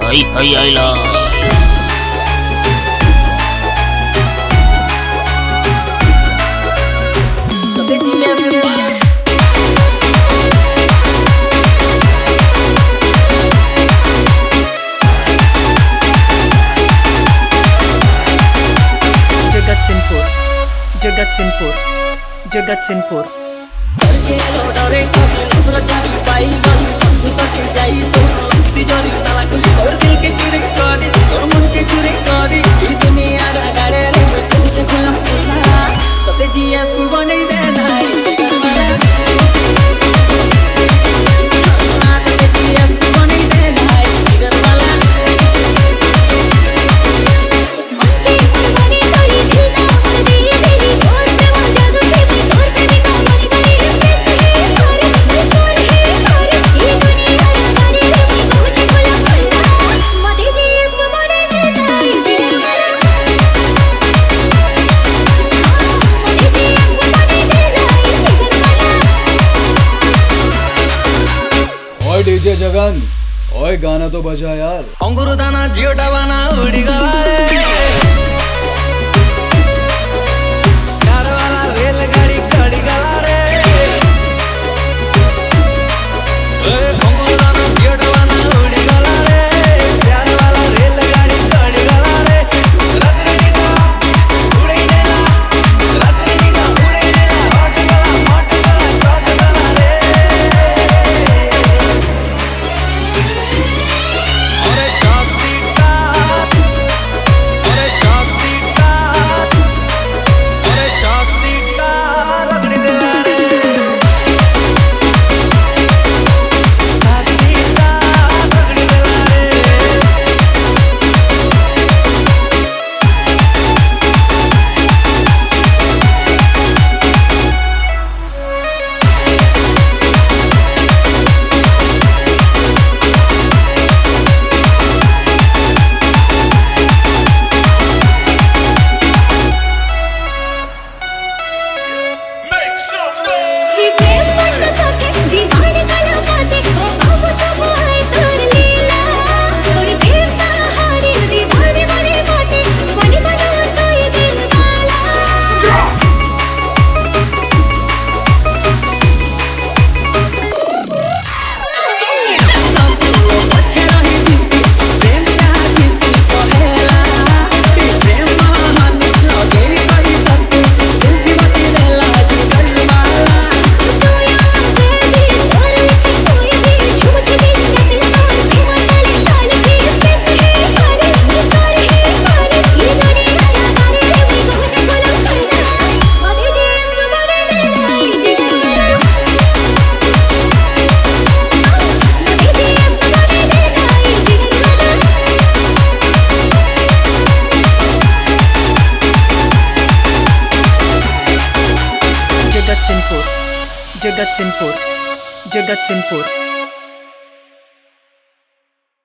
Hei hei aila. Jagatsinghpur DJ Jagan, ओए गाना तो बजा यार। अंगूर दाना जियो डबाना उड़ी गला रे, कार वाला रेलगाड़ी खड़ी गला रे। अंगूर दाना जियो डबाना उड़ी गला रे, प्यार वाला रेलगाड़ी खड़ी गला रे। रजनी का उड़े नेला, रजनी का उड़े नेला, हट गला चोट गला रे। जगतसिंहपुर